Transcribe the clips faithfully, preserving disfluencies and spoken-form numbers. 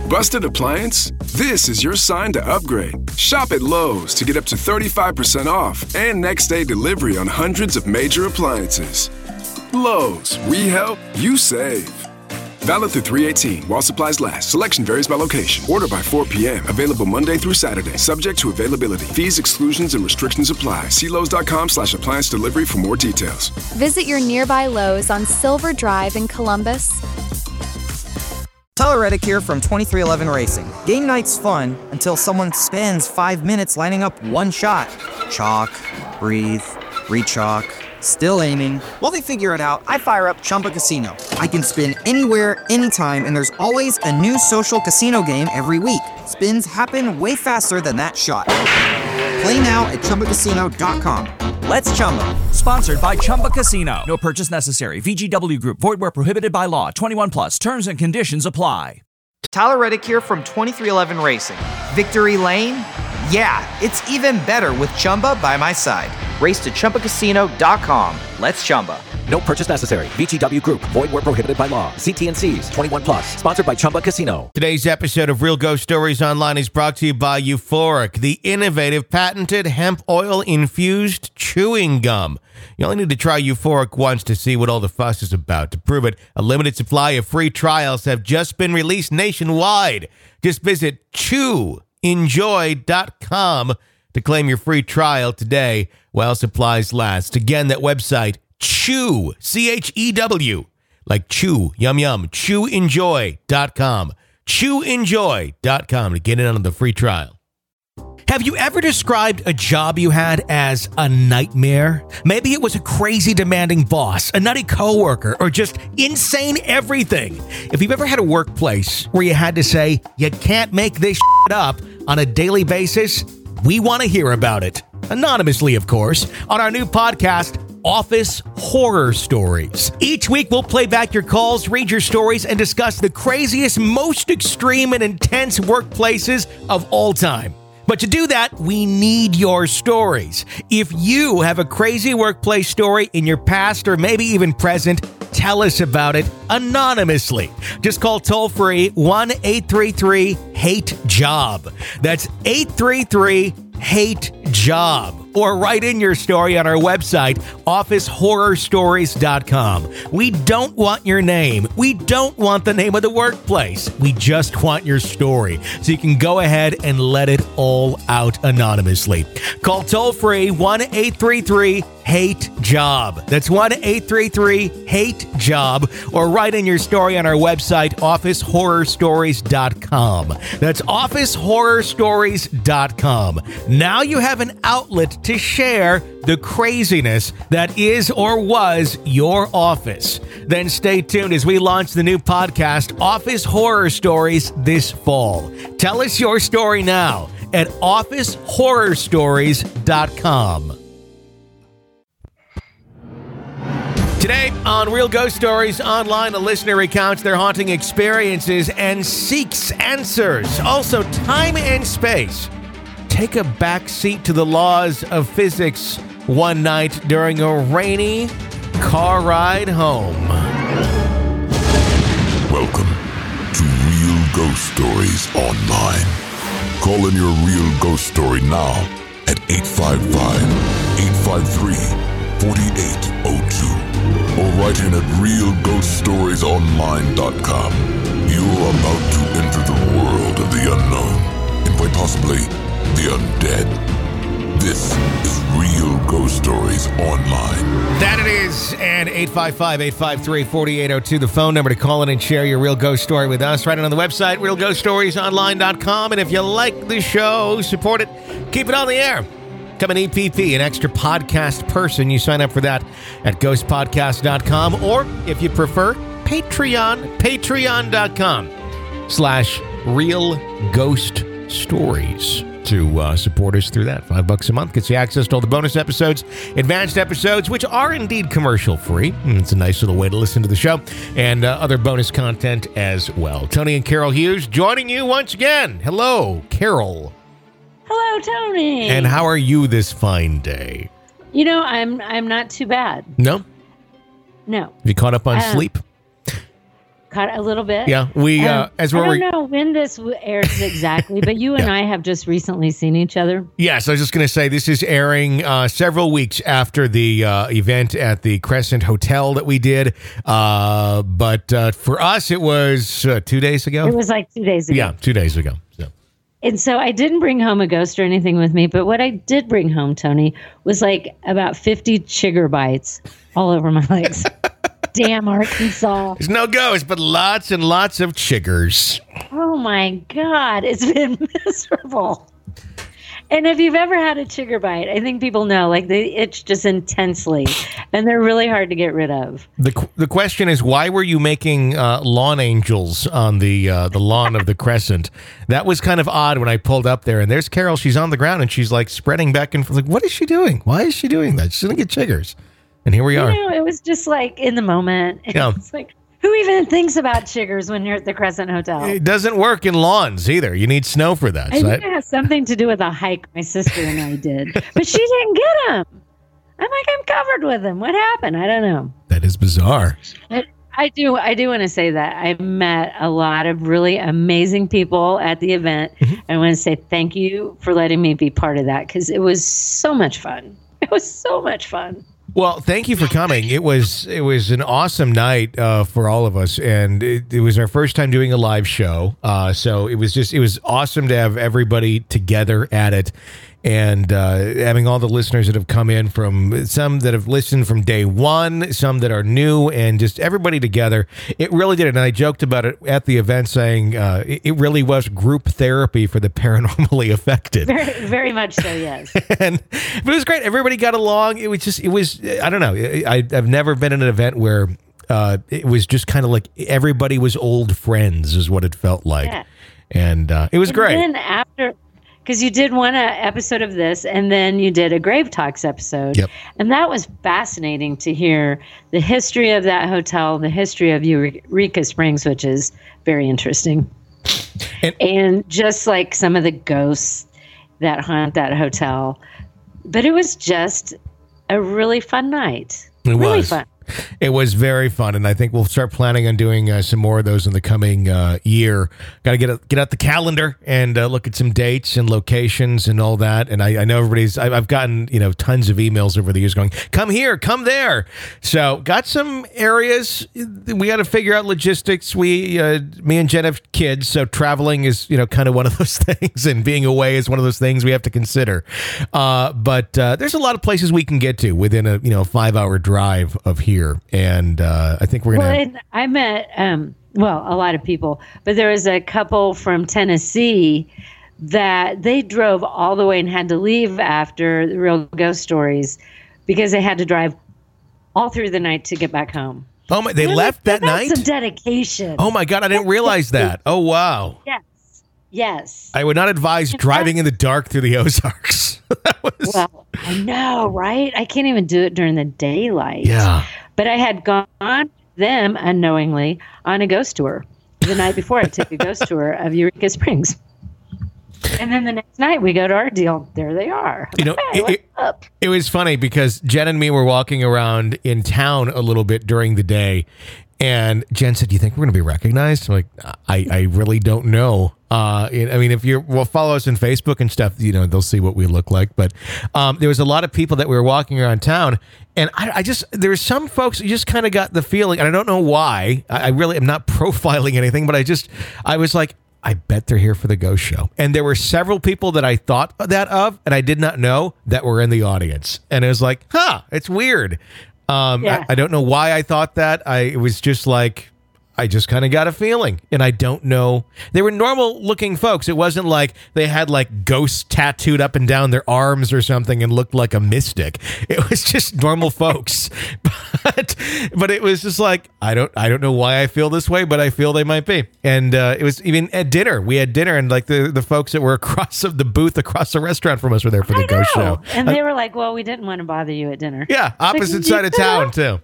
Busted appliance? This is your sign to upgrade. Shop at Lowe's to get up to thirty-five percent off and next day delivery on hundreds of major appliances. Lowe's, we help, you save. Valid through three eighteen while supplies last. Selection varies by location. Order by four p.m. Available Monday through Saturday. Subject to availability. Fees, exclusions, and restrictions apply. See Lowe's.com slash appliance delivery for more details. Visit your nearby Lowe's on Silver Drive in Columbus. Tyler Reddick here from twenty-three eleven Racing. Game night's fun until someone spends five minutes lining up one shot. Chalk, breathe, re-chalk, still aiming. While they figure it out, I fire up Chumba Casino. I can spin anywhere, anytime, and there's always a new social casino game every week. Spins happen way faster than that shot. Play now at Chumba Casino dot com. Let's Chumba. Sponsored by Chumba Casino. No purchase necessary. V G W Group. Void where prohibited by law. twenty-one plus. Terms and conditions apply. Tyler Reddick here from twenty-three eleven Racing. Victory Lane? Yeah, it's even better with Chumba by my side. Race to Chumba Casino dot com. Let's Chumba. No purchase necessary. V G W Group. Void where prohibited by law. See T and C's. twenty-one plus. Sponsored by Chumba Casino. Today's episode of Real Ghost Stories Online is brought to you by Euphoric, the innovative patented hemp oil infused chewing gum. You only need to try Euphoric once to see what all the fuss is about. To prove it, a limited supply of free trials have just been released nationwide. Just visit chew enjoy dot com to claim your free trial today while supplies last. Again, that website, Chew, C H E W, like chew, yum yum, chew enjoy dot com. chew enjoy dot com to get in on the free trial. Have you ever described a job you had as a nightmare? Maybe it was a crazy demanding boss, a nutty coworker, or just insane everything. If you've ever had a workplace where you had to say, you can't make this shit up on a daily basis, we want to hear about it. Anonymously, of course, on our new podcast, Office Horror Stories. Each week, we'll play back your calls, read your stories, and discuss the craziest, most extreme, and intense workplaces of all time. But to do that, we need your stories. If you have a crazy workplace story in your past or maybe even present, tell us about it anonymously. Just call toll-free one eight three three hate job. That's eight three three hate job. Or write in your story on our website, office horror stories dot com. We don't want your name. We don't want the name of the workplace. We just want your story. So you can go ahead and let it all out anonymously. Call toll-free one eight three three hate job. That's one eight three three hate job. Or write in your story on our website, office horror stories dot com. That's office horror stories dot com. Now you have an outlet to share the craziness that is or was your office. Then stay tuned as we launch the new podcast, Office Horror Stories, this fall. Tell us your story now at office horror stories dot com. Today on Real Ghost Stories Online, a listener recounts their haunting experiences and seeks answers. Also, time and space take a back seat to the laws of physics one night during a rainy car ride home. Welcome to Real Ghost Stories Online. Call in your real ghost story now at eight five five, eight five three, four eight zero two or write in at real ghost stories online dot com. You're about to enter the world of the unknown and quite possibly the undead. This is Real Ghost Stories Online. That it is, and eight five five, eight five three, four eight zero two, the phone number to call in and share your real ghost story with us. Write it on the website, real ghost stories online dot com. And if you like the show, support it, keep it on the air. Become an E P P, an extra podcast person. You sign up for that at ghost podcast dot com, or if you prefer, Patreon, patreon dot com slash real ghost stories. To uh, support us through that. Five bucks a month gets you access to all the bonus episodes, advanced episodes, which are indeed commercial free. It's a nice little way to listen to the show, and uh, other bonus content as well. Tony and Carol Hughes joining you once again. Hello, Carol. Hello, Tony. And how are you this fine day? You know, I'm I'm not too bad. No? No. Have you caught up on um, sleep? Caught a little bit. Yeah, we uh, Um, as I we're don't re- know when this w- airs exactly, but you and Yeah. I have just recently seen each other. Yes, I was just going to say this is airing uh, several weeks after the uh, event at the Crescent Hotel that we did. Uh, but uh, for us, it was uh, two days ago. It was like two days ago. yeah, two days ago. So. And so I didn't bring home a ghost or anything with me, but what I did bring home, Tony, was like about fifty chigger bites all over my legs. Damn Arkansas. There's no ghosts, but lots and lots of chiggers. Oh my God, it's been miserable. And if you've ever had a chigger bite, I think people know, like they itch just intensely, and they're really hard to get rid of. The qu- the question is, why were you making uh, lawn angels on the uh, the lawn of the Crescent? That was kind of odd when I pulled up there, and there's Carol. She's on the ground, and she's like spreading back and forth. Like, what is she doing? Why is she doing that? She's going to get chiggers. And here we You are. know, it was just like in the moment. Yeah. It's like, who even thinks about chiggers when you're at the Crescent Hotel? It doesn't work in lawns either. You need snow for that. I So think it has something to do with a hike my sister and I did, but she didn't get them. I'm like, I'm covered with them. What happened? I don't know. that is bizarre. But I do. I do want to say that I met a lot of really amazing people at the event. Mm-hmm. I want to say thank you for letting me be part of that because it was so much fun. It was so much fun. Well, thank you for coming. It was it was an awesome night uh, for all of us, and it, it was our first time doing a live show. Uh, so it was just it was awesome to have everybody together at it, and uh, having all the listeners that have come in from some that have listened from day one, some that are new, and just everybody together. It really did it. And I joked about it at the event, saying uh, it, it really was group therapy for the paranormally affected. Very, very much so. Yes. and but it was great. Everybody got along. It was just, it was, I don't know. I, I've never been in an event where uh, it was just kind of like everybody was old friends, is what it felt like. Yeah. And uh, it was And great. then after, because you did one uh, episode of this, and then you did a Grave Talks episode, Yep. and that was fascinating to hear the history of that hotel, the history of Eureka Springs, which is very interesting, And- and just like some of the ghosts that haunt that hotel. But it was just a really fun night. It really was. fun. It was very fun, and I think we'll start planning on doing uh, some more of those in the coming uh, year. Got to get a, get out the calendar and uh, look at some dates and locations and all that. And I, I know everybody's. I, I've gotten you know tons of emails over the years going, "Come here, come there." So got some areas. We got to figure out logistics. We, uh, me and Jen have kids, so traveling is you know kind of one of those things, and being away is one of those things we have to consider. Uh, but uh, there's a lot of places we can get to within a you know five hour drive of here. And uh, I think we're Well, gonna. and I met, um, well, a lot of people, but there was a couple from Tennessee that they drove all the way and had to leave after the Real Ghost Stories because they had to drive all through the night to get back home. Oh my! They And I'm left like, that that's night. some dedication. Oh my God! I didn't realize that. Oh wow! Yes. Yes. I would not advise driving in the dark through the Ozarks. That was Well, I know, right? I can't even do it during the daylight. yeah. But I had gone with them unknowingly on a ghost tour the night before. I took a ghost tour of Eureka Springs. And then the next night we go to our deal. There they are. You know, Hey, it- what's it- up? It was funny because Jen and me were walking around in town a little bit during the day, and Jen said, "Do you think we're going to be recognized?" I'm like, "I, I really don't know." Uh, it- I mean, if you well follow us on Facebook and stuff, you know they'll see what we look like. But um, there was a lot of people that we were walking around town, and I, I just there were some folks who just kind of got the feeling, and I don't know why. I, I really am not profiling anything, but I just I was like, I bet they're here for the ghost show. And there were several people that I thought that of, and I did not know that were in the audience. And it was like, huh, it's weird. Um, Yeah. I, I don't know why I thought that. I it was just like, I just kind of got a feeling, and I don't know. They were normal looking folks. It wasn't like they had like ghosts tattooed up and down their arms or something and looked like a mystic. It was just normal folks. But but it was just like, I don't I don't know why I feel this way, but I feel they might be. And uh, it was even at dinner. We had dinner, and like the, the folks that were across of the booth across the restaurant from us were there for the I ghost know. show. And they were like, well, we didn't want to bother you at dinner. Yeah, opposite Like, side of you know? town too.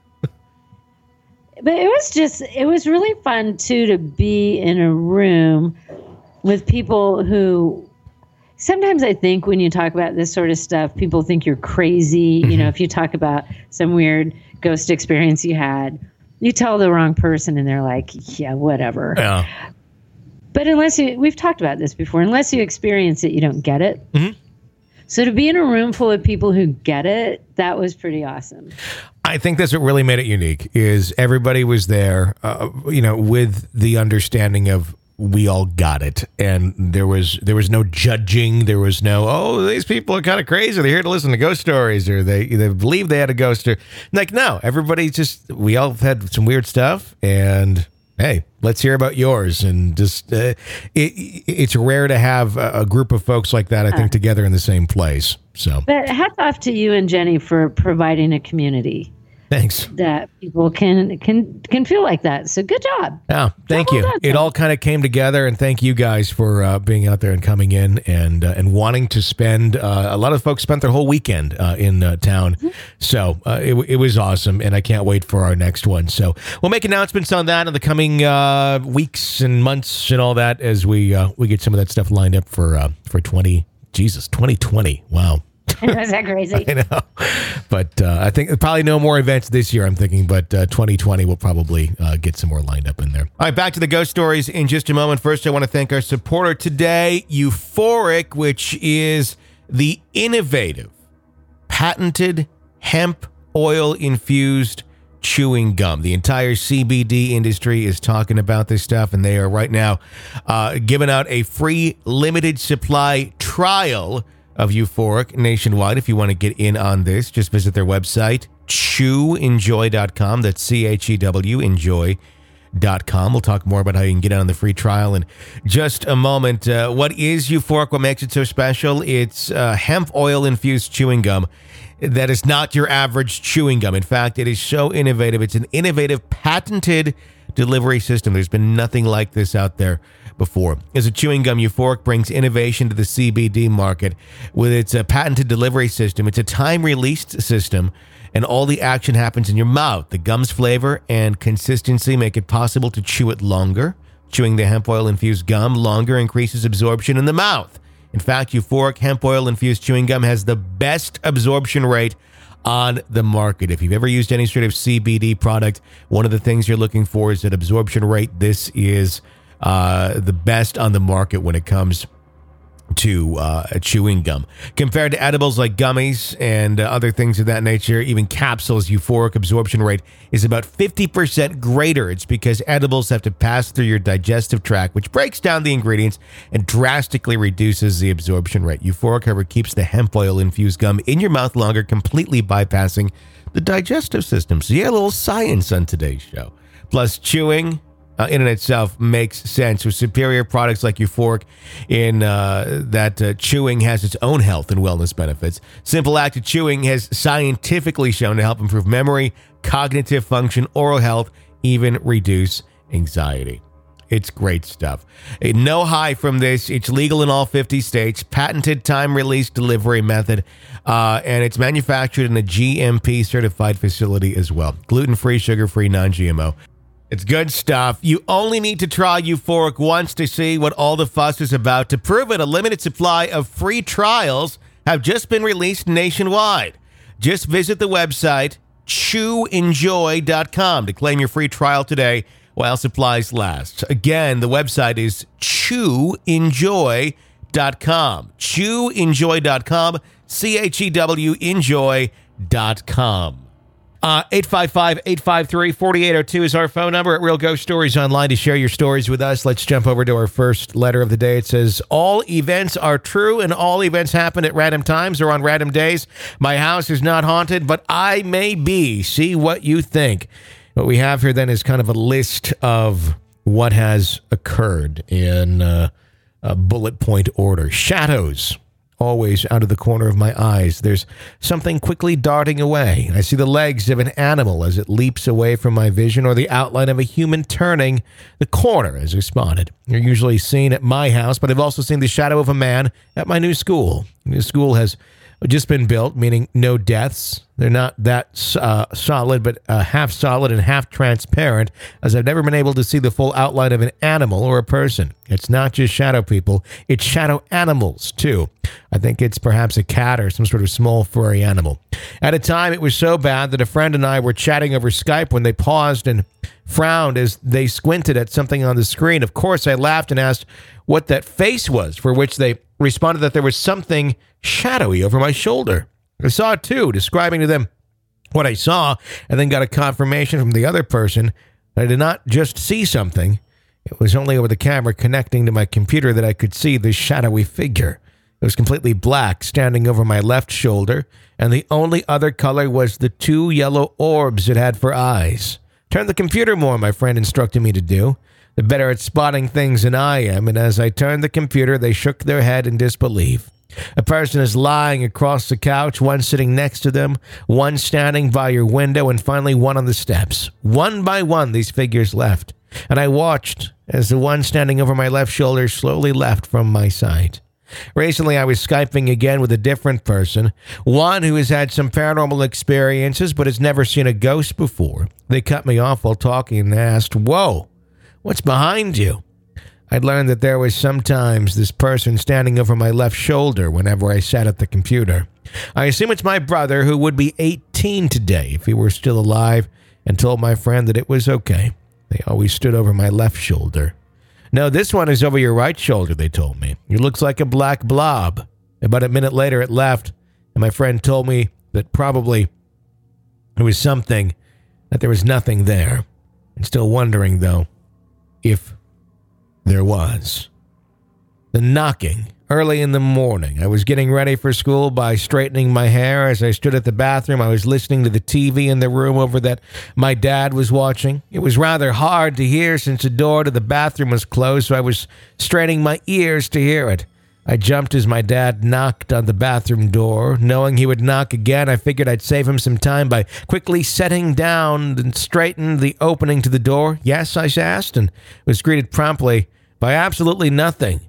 But it was just, it was really fun, too, to be in a room with people who, sometimes I think when you talk about this sort of stuff, people think you're crazy. You know, if you talk about some weird ghost experience you had. You tell the wrong person and they're like, yeah, whatever. Yeah. But unless you, we've talked about this before, unless you experience it, you don't get it. Mm-hmm. So to be in a room full of people who get it, that was pretty awesome. I think that's what really made it unique is everybody was there, uh, you know, with the understanding of we all got it. And there was there was no judging. There was no, oh, these people are kind of crazy. They're here to listen to ghost stories or they, they believe they had a ghost. Or, like, no, everybody just, we all had some weird stuff. And hey, let's hear about yours. And just, uh, it, it's rare to have a, a group of folks like that, I think, together in the same place. So, but hats off to you and Jenny for providing a community. Thanks. That people can can can feel like that. So good job. Yeah, thank you. It all kind of came together, and thank you guys for uh, being out there and coming in and uh, and wanting to spend. Uh, a lot of folks spent their whole weekend uh, in uh, town, mm-hmm. so uh, it, it was awesome, and I can't wait for our next one. So we'll make announcements on that in the coming uh, weeks and months and all that as we uh, we get some of that stuff lined up for uh, for twenty. Jesus, twenty twenty. Wow. Is that crazy? I know. But uh, I think probably no more events this year, I'm thinking, but uh, twenty twenty will probably uh, get some more lined up in there. All right, back to the ghost stories in just a moment. First, I want to thank our supporter today, Euphoric, which is the innovative, patented hemp oil-infused chewing gum. The entire C B D industry is talking about this stuff, and they are right now uh, giving out a free limited supply trial of Euphoric nationwide. If you want to get in on this, just visit their website, chew enjoy dot com. That's C H E W, enjoy dot com. We'll talk more about how you can get in on the free trial in just a moment. Uh, what is Euphoric? What makes it so special? It's uh, hemp oil-infused chewing gum that is not your average chewing gum. In fact, it is so innovative. It's an innovative, patented delivery system. There's been nothing like this out there before. As a chewing gum, Euphoric brings innovation to the C B D market with its uh, patented delivery system. It's a time-released system, and all the action happens in your mouth. The gum's flavor and consistency make it possible to chew it longer. Chewing the hemp oil-infused gum longer increases absorption in the mouth. In fact, Euphoric hemp oil-infused chewing gum has the best absorption rate on the market. If you've ever used any sort of C B D product, one of the things you're looking for is that absorption rate. This is uh, the best on the market when it comes to uh, chewing gum. Compared to edibles like gummies and uh, other things of that nature, even capsules, Euphoric absorption rate is about fifty percent greater. It's because edibles have to pass through your digestive tract, which breaks down the ingredients and drastically reduces the absorption rate. Euphoric, however, keeps the hemp oil-infused gum in your mouth longer, completely bypassing the digestive system. So yeah, a little science on today's show. Plus, chewing Uh, in and itself makes sense with superior products like Euphoric in uh, that uh, chewing has its own health and wellness benefits. Simple Act of Chewing has scientifically shown to help improve memory, cognitive function, oral health, even reduce anxiety. It's great stuff. Uh, no high from this. It's legal in all fifty states, patented time-release delivery method, uh, and it's manufactured in a G M P-certified facility as well. Gluten-free, sugar-free, non-G M O. It's good stuff. You only need to try Euphoric once to see what all the fuss is about. To prove it, a limited supply of free trials have just been released nationwide. Just visit the website, chew enjoy dot com, to claim your free trial today while supplies last. Again, the website is chew enjoy dot com. chew enjoy dot com, C H E W, enjoy dot com. Uh, eight five five, eight five three, four eight zero two is our phone number at Real Ghost Stories Online to share your stories with us. Let's jump over to our first letter of the day. It says, all events are true and all events happen at random times or on random days. My house is not haunted, but I may be. See what you think. What we have here then is kind of a list of what has occurred in uh, a bullet point order. Shadows. Always out of the corner of my eyes. There's something quickly darting away. I see the legs of an animal as it leaps away from my vision, or the outline of a human turning the corner as I spotted. They're usually seen at my house, but I've also seen the shadow of a man at my new school. The school has just been built, meaning no deaths. They're not that uh, solid, but uh, half solid and half transparent, as I've never been able to see the full outline of an animal or a person. It's not just shadow people, it's shadow animals, too. I think it's perhaps a cat or some sort of small furry animal. At a time, it was so bad that a friend and I were chatting over Skype when they paused and frowned as they squinted at something on the screen. Of course, I laughed and asked what that face was, for which they responded that there was something shadowy over my shoulder. I saw it too, describing to them what I saw, and then got a confirmation from the other person that I did not just see something. It was only over the camera connecting to my computer that I could see this shadowy figure. It was completely black, standing over my left shoulder, and the only other color was the two yellow orbs it had for eyes. Turn the computer more, my friend instructed me to do. They're better at spotting things than I am, and as I turned the computer, they shook their head in disbelief. A person is lying across the couch, one sitting next to them, one standing by your window, and finally one on the steps. One by one, these figures left, and I watched as the one standing over my left shoulder slowly left from my sight. Recently, I was Skyping again with a different person, one who has had some paranormal experiences but has never seen a ghost before. They cut me off while talking and asked, "Whoa, what's behind you?" I'd learned that there was sometimes this person standing over my left shoulder whenever I sat at the computer. I assume it's my brother, who would be eighteen today if he were still alive, and told my friend that it was okay. They always stood over my left shoulder. "No, this one is over your right shoulder," they told me. "It looks like a black blob." About a minute later, it left, and my friend told me that probably it was something, that there was nothing there. I'm still wondering, though, if there was. The knocking. Early in the morning, I was getting ready for school by straightening my hair. As I stood at the bathroom, I was listening to the T V in the room over that my dad was watching. It was rather hard to hear since the door to the bathroom was closed, so I was straining my ears to hear it. I jumped as my dad knocked on the bathroom door. Knowing he would knock again, I figured I'd save him some time by quickly setting down and straightened the opening to the door. "Yes?" I asked, and was greeted promptly by absolutely nothing.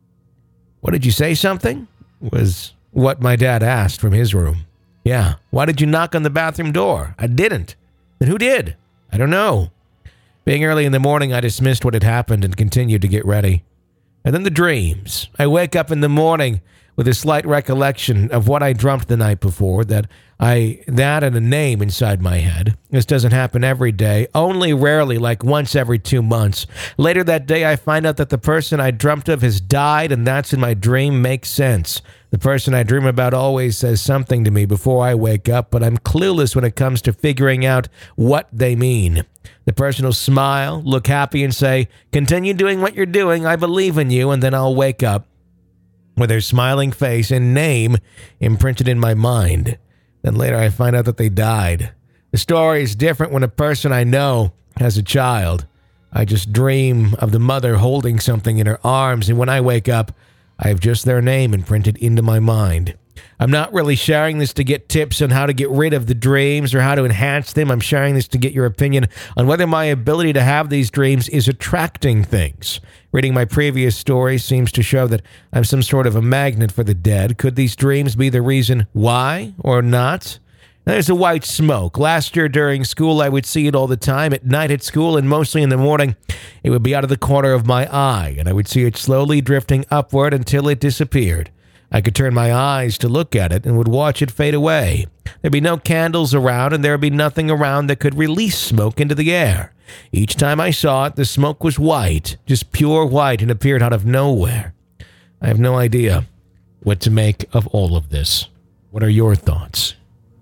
"What, did you say something?" was what my dad asked from his room. "Yeah. Why did you knock on the bathroom door?" "I didn't." "Then who did?" "I don't know." Being early in the morning, I dismissed what had happened and continued to get ready. And then the dreams. I wake up in the morning with a slight recollection of what I dreamt the night before, that I that and a name inside my head. This doesn't happen every day, only rarely, like once every two months. Later that day, I find out that the person I dreamt of has died, and that's in my dream makes sense. The person I dream about always says something to me before I wake up, but I'm clueless when it comes to figuring out what they mean. The person will smile, look happy, and say, "Continue doing what you're doing, I believe in you," and then I'll wake up with their smiling face and name imprinted in my mind. Then later I find out that they died. The story is different when a person I know has a child. I just dream of the mother holding something in her arms, and when I wake up, I have just their name imprinted into my mind. I'm not really sharing this to get tips on how to get rid of the dreams or how to enhance them. I'm sharing this to get your opinion on whether my ability to have these dreams is attracting things. Reading my previous story seems to show that I'm some sort of a magnet for the dead. Could these dreams be the reason why or not? There's a white smoke. Last year during school, I would see it all the time. At night at school and mostly in the morning, it would be out of the corner of my eye, and I would see it slowly drifting upward until it disappeared. I could turn my eyes to look at it and would watch it fade away. There'd be no candles around, and there'd be nothing around that could release smoke into the air. Each time I saw it, the smoke was white, just pure white, and appeared out of nowhere. I have no idea what to make of all of this. What are your thoughts,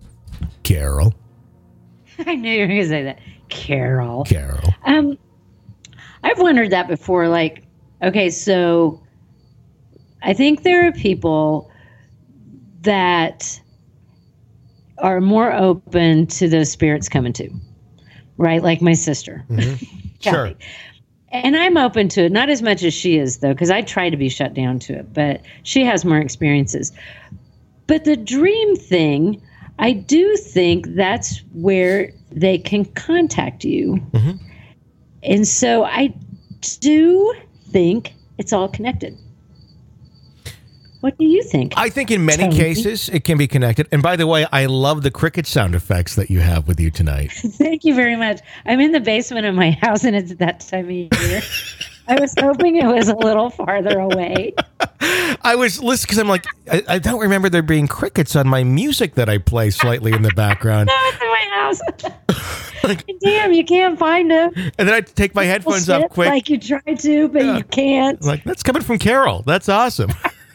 Carol? I knew you were going to say that. Carol. Carol. Um, I've wondered that before. Like, okay, so I think there are people that are more open to those spirits coming to, right? Like my sister. Mm-hmm. Sure. And I'm open to it, not as much as she is, though, because I try to be shut down to it, but she has more experiences. But the dream thing, I do think that's where they can contact you. Mm-hmm. And so I do think it's all connected. What do you think? I think in many Tony? cases it can be connected. And by the way, I love the cricket sound effects that you have with you tonight. Thank you very much. I'm in the basement of my house, and it's that time of year. I was hoping it was a little farther away. I was listening because I'm like, I, I don't remember there being crickets on my music that I play slightly in the background. No, it's in my house. Like, damn, you can't find them. And then I take my headphones Shit, off quick. Like you try to, but Yeah. you can't. I'm like, that's coming from Carol. That's awesome.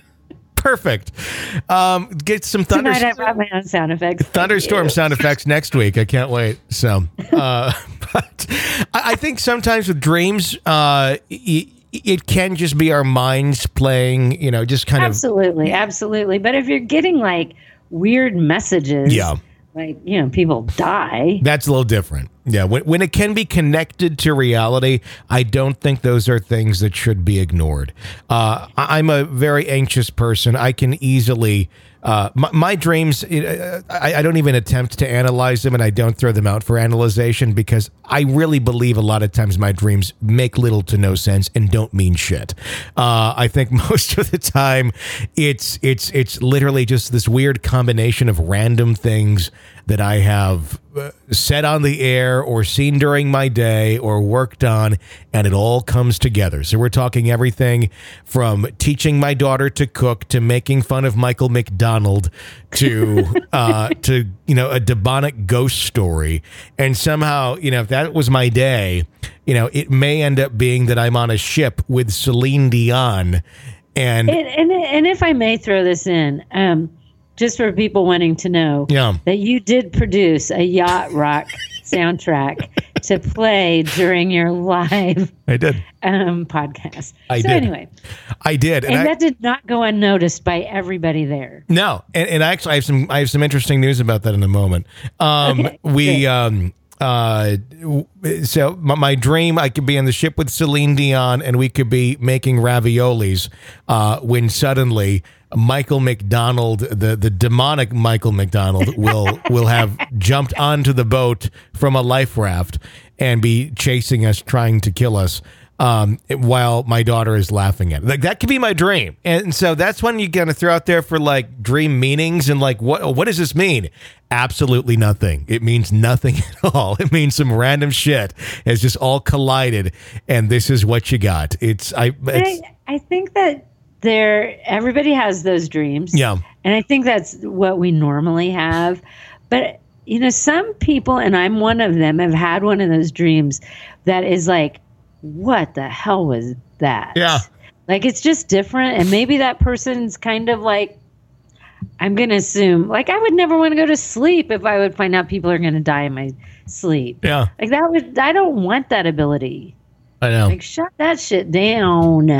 Perfect. Um, get some thunder. Tonight I brought my own sound effects. Thunderstorm sound effects next week. I can't wait. So, uh, but I, I think sometimes with dreams, uh, it, it can just be our minds playing, you know, just kind Absolutely, absolutely. But if you're getting like weird messages, Yeah. like, you know, people die. of, that's a little different. Yeah. When, when it can be connected to reality, I don't think those are things that should be ignored. Uh, I, I'm a very anxious person. I can easily, uh, my, my dreams, uh, I, I don't even attempt to analyze them, and I don't throw them out for analyzation because I really believe a lot of times my dreams make little to no sense and don't mean shit. Uh, I think most of the time it's it's it's literally just this weird combination of random things that I have uh, said on the air or seen during my day or worked on, and it all comes together. So we're talking everything from teaching my daughter to cook to making fun of Michael McDonald to uh, to you know a demonic ghost story. And somehow, you know, if that was my day, you know, it may end up being that I'm on a ship with Celine Dion, and And, and, and if I may throw this in, um, just for people wanting to know, Yeah. that you did produce a yacht rock soundtrack to play during your live I did. um, podcast. I so did. anyway, I did, and, and I, that did not go unnoticed by everybody there. No, and, and actually, I have some I have some interesting news about that in a moment. Um, Okay, we great. um, uh, w- so my, my dream, I could be on the ship with Celine Dion, and we could be making raviolis. Uh, when suddenly Michael McDonald, the the demonic Michael McDonald, will will have jumped onto the boat from a life raft and be chasing us, trying to kill us. Um, while my daughter is laughing at it. Like, that could be my dream. And so that's when you kind of throw out there for like dream meanings and like, what, what does this mean? Absolutely nothing. It means nothing at all. It means some random shit has just all collided. And this is what you got. It's, I, it's, I, I think that there, everybody has those dreams. Yeah. And I think that's what we normally have. But, you know, some people, and I'm one of them, have had one of those dreams that is like, what the hell was that? Yeah. Like, it's just different. And maybe that person's kind of like, I'm going to assume, like, I would never want to go to sleep if I would find out people are going to die in my sleep. Yeah. Like, that would, I don't want that ability. I know. Like, shut that shit down.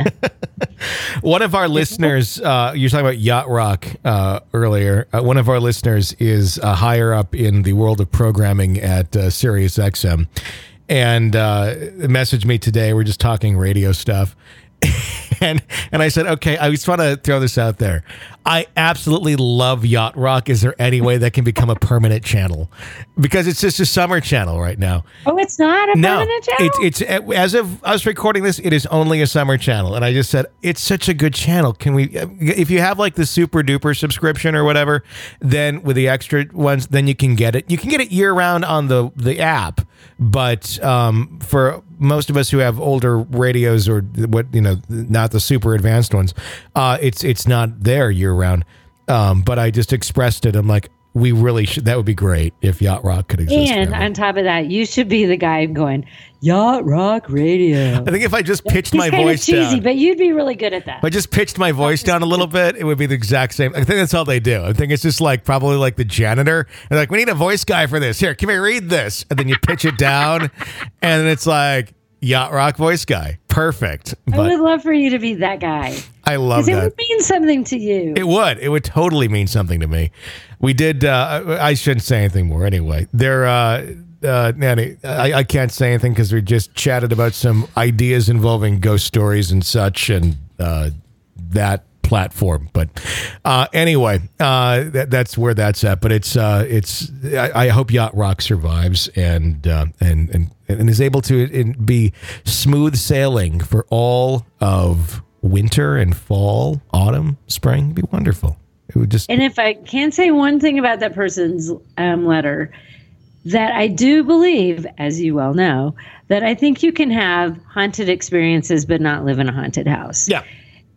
One of our listeners, uh, you were talking about Yacht Rock uh, earlier. Uh, one of our listeners is uh, higher up in the world of programming at uh, Sirius X M. And uh, messaged me today. We're just talking radio stuff. and and I said, okay, I just want to throw this out there. I absolutely love Yacht Rock. Is there any way that can become a permanent channel? Because it's just a summer channel right now. Oh, it's not a No, permanent channel? it's it's as of us recording this, it is only a summer channel. And I just said, it's such a good channel. Can we, if you have like the super duper subscription or whatever, then with the extra ones, then you can get it. You can get it year round on the the app. But um, for most of us who have older radios or what, you know, not the super advanced ones, uh, it's it's not there year round. Um, but I just expressed it. I'm like, we really should. That would be great if Yacht Rock could exist. And forever. on top of that, you should be the guy going, Yacht Rock Radio. I think if I just pitched He's my kind voice of cheesy, down, but you'd be really good at that. if I just pitched my voice down a little bit, it would be the exact same. I think that's all they do. I think it's just like probably like the janitor. They're like, we need a voice guy for this. Here, can we read this? And then you pitch it down, and then it's like Yacht Rock voice guy. Perfect. I would But love for you to be that guy. I love Because it that. would mean something to you. It would. It would totally mean something to me. We did. Uh, I shouldn't say anything more anyway. There. Uh, uh, Nanny, I, I can't say anything because we just chatted about some ideas involving ghost stories and such, and uh, that platform. But uh, anyway, uh, that, that's where that's at. But it's uh, it's. I, I hope Yacht Rock survives and uh, and and and is able to in, be smooth sailing for all of winter and fall, autumn, spring. It'd be wonderful. It would just. And if I can say one thing about that person's um, letter, that I do believe, as you well know, that I think you can have haunted experiences but not live in a haunted house. Yeah.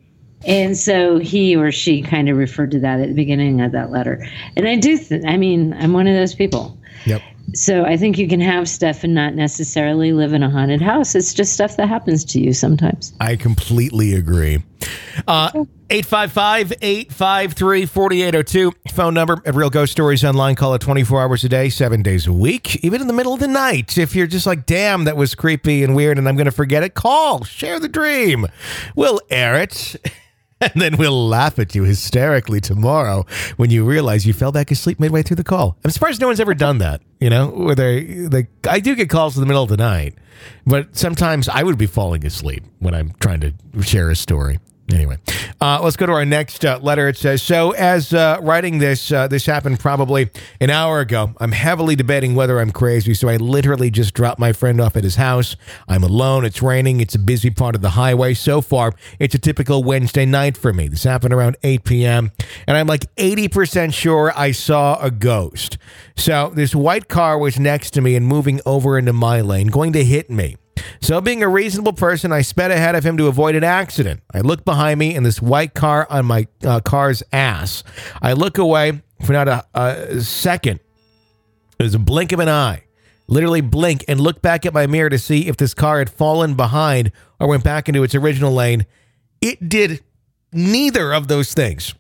And so he or she kind of referred to that at the beginning of that letter. And I do, th- I mean, I'm one of those people. Yep. So I think you can have stuff and not necessarily live in a haunted house. It's just stuff that happens to you sometimes. I completely agree. Uh, eight five five, eight five three, four eight zero two. Phone number at Real Ghost Stories Online. Call it twenty-four hours a day, seven days a week, even in the middle of the night. If you're just like, damn, that was creepy and weird and I'm going to forget it, call. Share the dream. We'll air it. And then we'll laugh at you hysterically tomorrow when you realize you fell back asleep midway through the call. I'm surprised no one's ever done that, you know, where they, they, I do get calls in the middle of the night, but sometimes I would be falling asleep when I'm trying to share a story. Anyway, uh, let's go to our next uh, letter. It says, so as uh, writing this, uh, this happened probably an hour ago. I'm heavily debating whether I'm crazy, so I literally just dropped my friend off at his house. I'm alone. It's raining. It's a busy part of the highway. So far, it's a typical Wednesday night for me. This happened around eight p.m., and I'm like eighty percent sure I saw a ghost. So this white car was next to me and moving over into my lane, going to hit me. So being a reasonable person, I sped ahead of him to avoid an accident. I look behind me and this white car on my uh, car's ass. I look away for not a, a second. It was a blink of an eye. Literally blink and look back at my mirror to see if this car had fallen behind or went back into its original lane. It did neither of those things.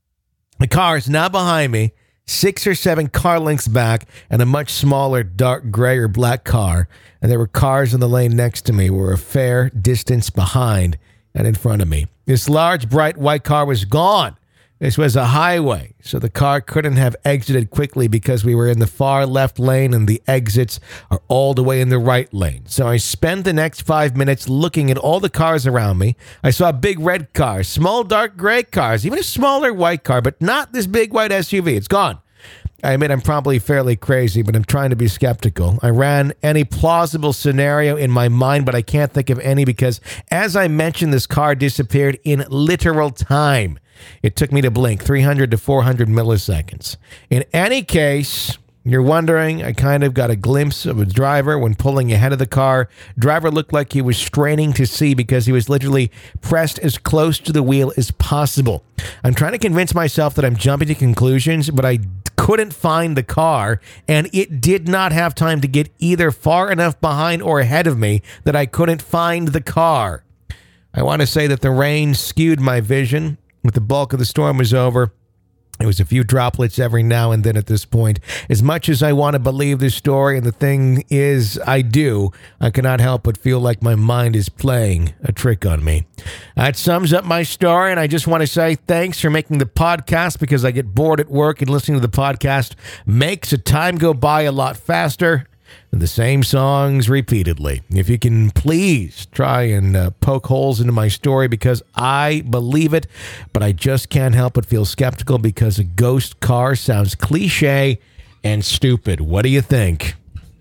The car is now behind me, six or seven car lengths back, and a much smaller dark gray or black car. And there were cars in the lane next to me, were a fair distance behind and in front of me. This large, bright white car was gone. This was a highway, so the car couldn't have exited quickly because we were in the far left lane and the exits are all the way in the right lane. So I spent the next five minutes looking at all the cars around me. I saw big red cars, small dark gray cars, even a smaller white car, but not this big white S U V. It's gone. I admit I'm probably fairly crazy, but I'm trying to be skeptical. I ran any plausible scenario in my mind, but I can't think of any because, as I mentioned, this car disappeared in literal time. It took me to blink, three hundred to four hundred milliseconds. In any case, you're wondering, I kind of got a glimpse of a driver when pulling ahead of the car. Driver looked like he was straining to see because he was literally pressed as close to the wheel as possible. I'm trying to convince myself that I'm jumping to conclusions, but I couldn't find the car, and it did not have time to get either far enough behind or ahead of me that I couldn't find the car. I want to say that the rain skewed my vision. With the bulk of the storm was over, it was a few droplets every now and then at this point. As much as I want to believe this story, and the thing is, I do, I cannot help but feel like my mind is playing a trick on me. That sums up my story, and I just want to say thanks for making the podcast, because I get bored at work, and listening to the podcast makes the time go by a lot faster. The same songs repeatedly. If you can please try and uh, poke holes into my story, because I believe it, but I just can't help but feel skeptical because a ghost car sounds cliche and stupid. What do you think?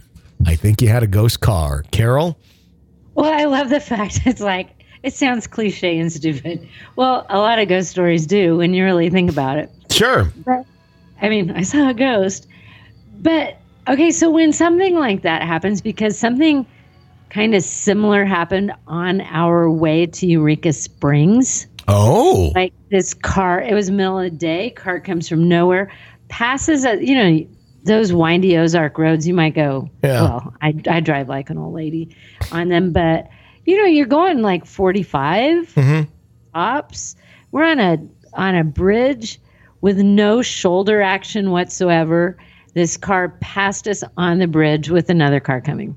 I think you had a ghost car. Carol? Well, I love the fact it's like, it sounds cliche and stupid. Well, a lot of ghost stories do when you really think about it. Sure. But, I mean, I saw a ghost, but okay, so when something like that happens, because something kind of similar happened on our way to Eureka Springs. Oh. Like this car, it was middle of the day, car comes from nowhere, passes, a, you know, those windy Ozark roads, you might go, yeah. well, I, I drive like an old lady on them, but, you know, you're going like forty-five mm-hmm. tops. We're on a on a bridge with no shoulder action whatsoever. This car passed us on the bridge with another car coming.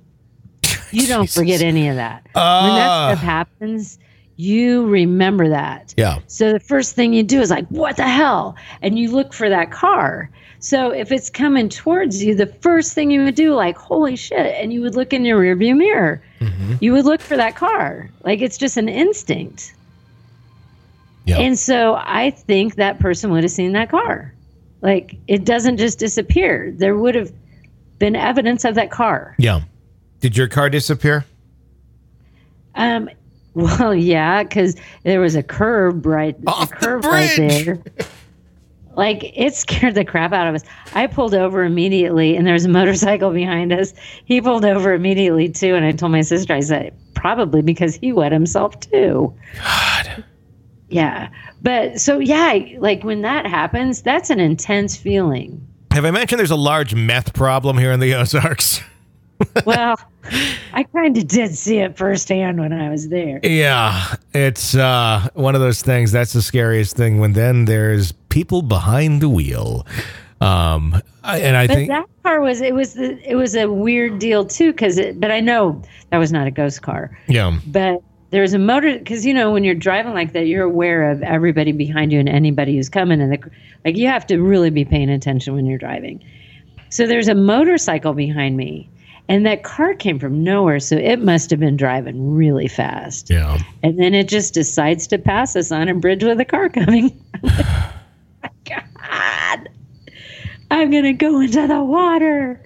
You don't forget any of that. Uh, when that stuff happens, you remember that. Yeah. So the first thing you do is like, what the hell? And you look for that car. So if it's coming towards you, the first thing you would do, like, holy shit, and you would look in your rearview mirror. Mm-hmm. You would look for that car. Like, it's just an instinct. Yeah. And so I think that person would have seen that car. Like, it doesn't just disappear. There would have been evidence of that car. Yeah. Did your car disappear? Um, Well, yeah, because there was a curb right, Off a curb the right bridge. there. Like, it scared the crap out of us. I pulled over immediately, and there was a motorcycle behind us. He pulled over immediately, too, and I told my sister, I said, probably because he wet himself, too. God. Yeah. But, so, yeah, like, when that happens, that's an intense feeling. Have I mentioned there's a large meth problem here in the Ozarks? Well, I kind of did see it firsthand when I was there. Yeah, it's uh, one of those things. That's the scariest thing. When then there's people behind the wheel, um, I- and I But think that car was it was the, it was a weird deal too, because it. But I know that was not a ghost car. yeah, But there's a motor, because you know when you're driving like that, you're aware of everybody behind you and anybody who's coming, and the, like you have to really be paying attention when you're driving. So there's a motorcycle behind me. And that car came from nowhere, so it must have been driving really fast. yeah. And then it just decides to pass us on a bridge with a car coming. God, I'm going to go into the water.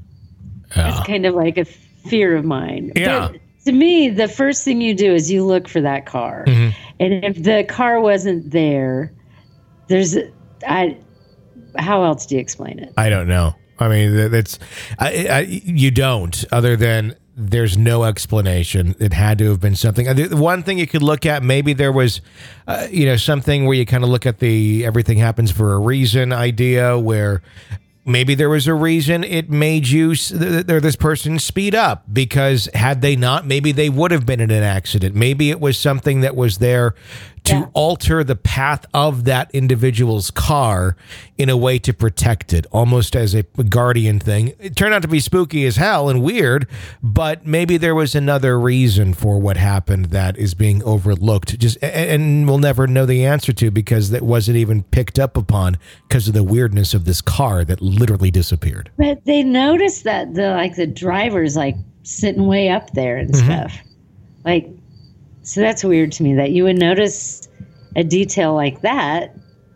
Yeah. That's kind of like a fear of mine. Yeah. But to me, the first thing you do is you look for that car. Mhm. And if the car wasn't there, there's, I, how else do you explain it? I don't know. I mean, th- that's I, I, you don't. Other than there's no explanation. It had to have been something. Uh, the one thing you could look at, maybe there was, uh, you know, something where you kind of look at the everything happens for a reason idea, where maybe there was a reason it made you s- th- th- this person speed up, because had they not, maybe they would have been in an accident. Maybe it was something that was there to Yeah. alter the path of that individual's car in a way to protect it, almost as a guardian thing. It turned out to be spooky as hell and weird, but maybe there was another reason for what happened that is being overlooked. Just a- and we'll never know the answer to, because that wasn't even picked up upon because of the weirdness of this car that literally disappeared. But they noticed that the like the driver's like sitting way up there and Mm-hmm. stuff. Like, so that's weird to me that you would notice a detail like that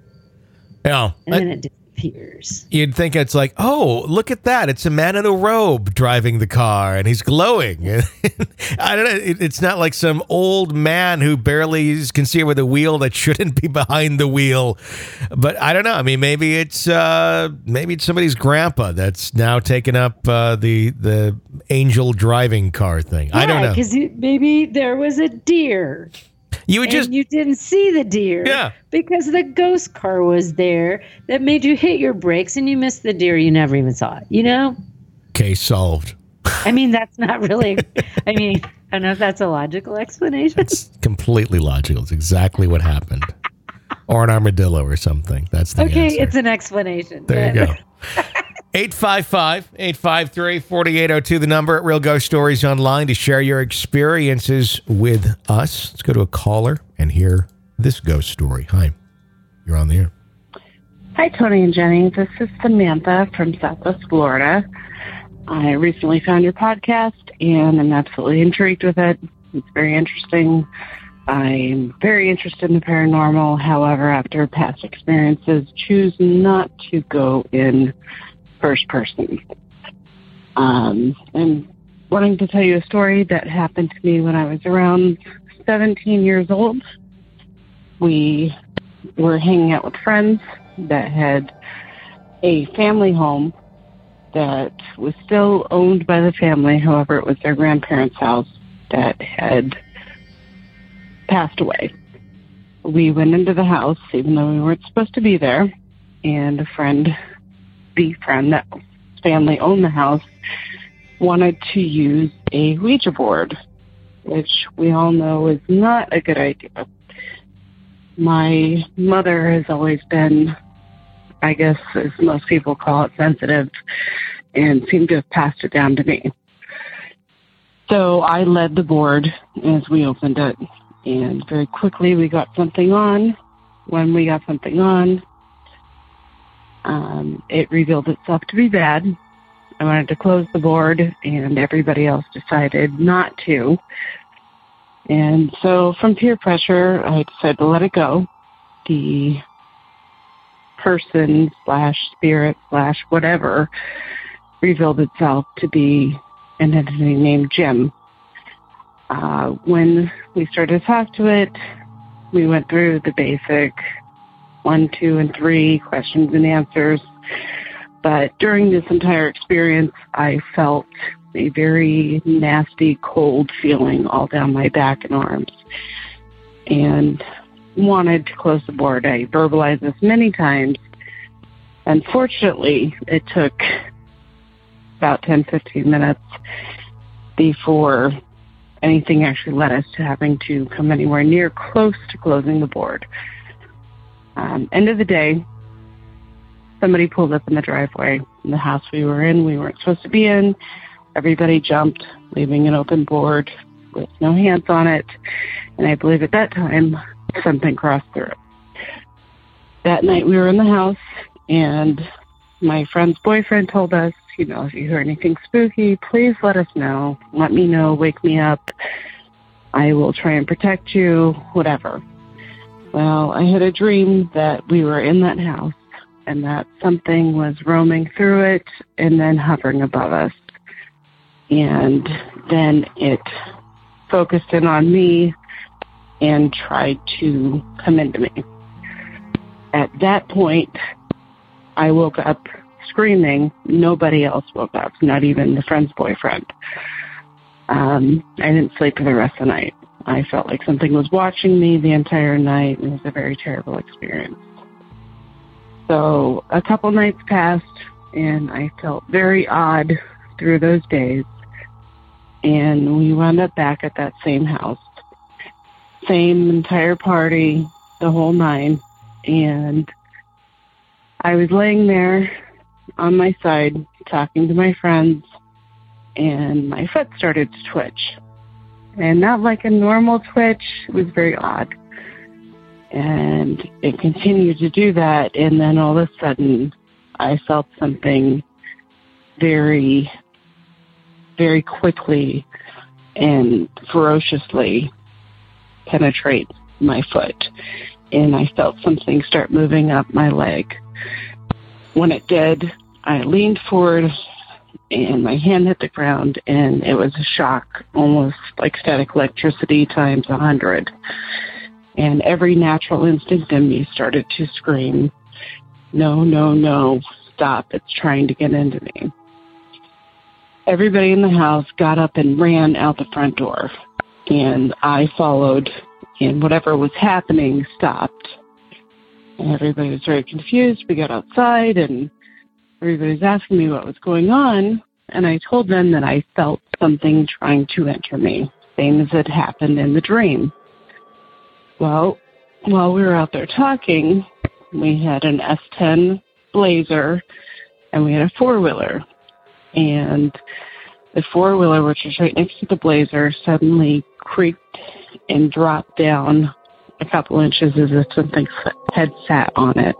Yeah. and then it disappears. You'd think it's like, oh, look at that. It's a man in a robe driving the car, and he's glowing. I don't know. It, it's not like some old man who barely can see over the wheel that shouldn't be behind the wheel. But I don't know. I mean, maybe it's uh, maybe it's somebody's grandpa that's now taken up uh, the the angel driving car thing. I don't know. Because maybe there was a deer. You would And just you didn't see the deer. Yeah. Because the ghost car was there that made you hit your brakes and you missed the deer. You never even saw it, you know? case solved. I mean, that's not really, I mean, I don't know if that's a logical explanation. It's completely logical. It's exactly what happened. Or an armadillo or something. That's the Okay, answer. it's an explanation. There you but- go. eight five five, eight five three, four eight zero two, the number at Real Ghost Stories Online to share your experiences with us. Let's go to a caller and hear this ghost story. Hi, you're on the air. Hi, Tony and Jenny. This is Samantha from Southwest Florida. I recently found your podcast, and I'm absolutely intrigued with it. It's very interesting. I'm very interested in the paranormal. However, after past experiences, choose not to go in first person. Um, I'm wanting to tell you a story that happened to me when I was around seventeen years old. We were hanging out with friends that had a family home that was still owned by the family. However, it was their grandparents' house that had passed away. We went into the house, even though we weren't supposed to be there, and a friend, the friend that family owned the house, wanted to use a Ouija board, which we all know is not a good idea. My mother has always been, I guess, as most people call it, sensitive, and seemed to have passed it down to me. So I led the board as we opened it, and very quickly we got something on. When we got something on, um, it revealed itself to be bad. I wanted to close the board, and everybody else decided not to. And so from peer pressure, I decided to let it go. The person slash spirit slash whatever revealed itself to be an entity named Jim. Uh, when we started to talk to it, we went through the basic one, two, and three questions and answers. But during this entire experience, I felt a very nasty, cold feeling all down my back and arms and wanted to close the board. I verbalized this many times. Unfortunately, it took about ten, fifteen minutes before anything actually led us to having to come anywhere near close to closing the board. Um, end of the day, somebody pulled up in the driveway in the house we were in. We weren't supposed to be in. Everybody jumped, leaving an open board with no hands on it. And I believe at that time, something crossed through it. That night we were in the house, and my friend's boyfriend told us, you know, if you hear anything spooky, please let us know. Let me know. Wake me up. I will try and protect you, whatever. Well, I had a dream that we were in that house and that something was roaming through it and then hovering above us. And then it focused in on me and tried to come into me. At that point, I woke up screaming. Nobody else woke up, not even the friend's boyfriend. Um, I didn't sleep for the rest of the night. I felt like something was watching me the entire night. It was a very terrible experience. So a couple nights passed, and I felt very odd through those days. And we wound up back at that same house. Same entire party, the whole nine. And I was laying there on my side talking to my friends, and my foot started to twitch. And not like a normal twitch. It was very odd. And it continued to do that, and then all of a sudden, I felt something very, very quickly and ferociously penetrate my foot. And I felt something start moving up my leg. When it did, I leaned forward and my hand hit the ground, and it was a shock, almost like static electricity times a hundred. And every natural instinct in me started to scream, no, no, no, stop, it's trying to get into me. Everybody in the house got up and ran out the front door, and I followed, and whatever was happening stopped. And everybody was very confused. We got outside, and everybody was asking me what was going on, and I told them that I felt something trying to enter me, same as it happened in the dream. Well, while we were out there talking, we had an S ten Blazer, and we had a four-wheeler. And the four-wheeler, which was right next to the Blazer, suddenly creaked and dropped down a couple inches as if something had sat on it.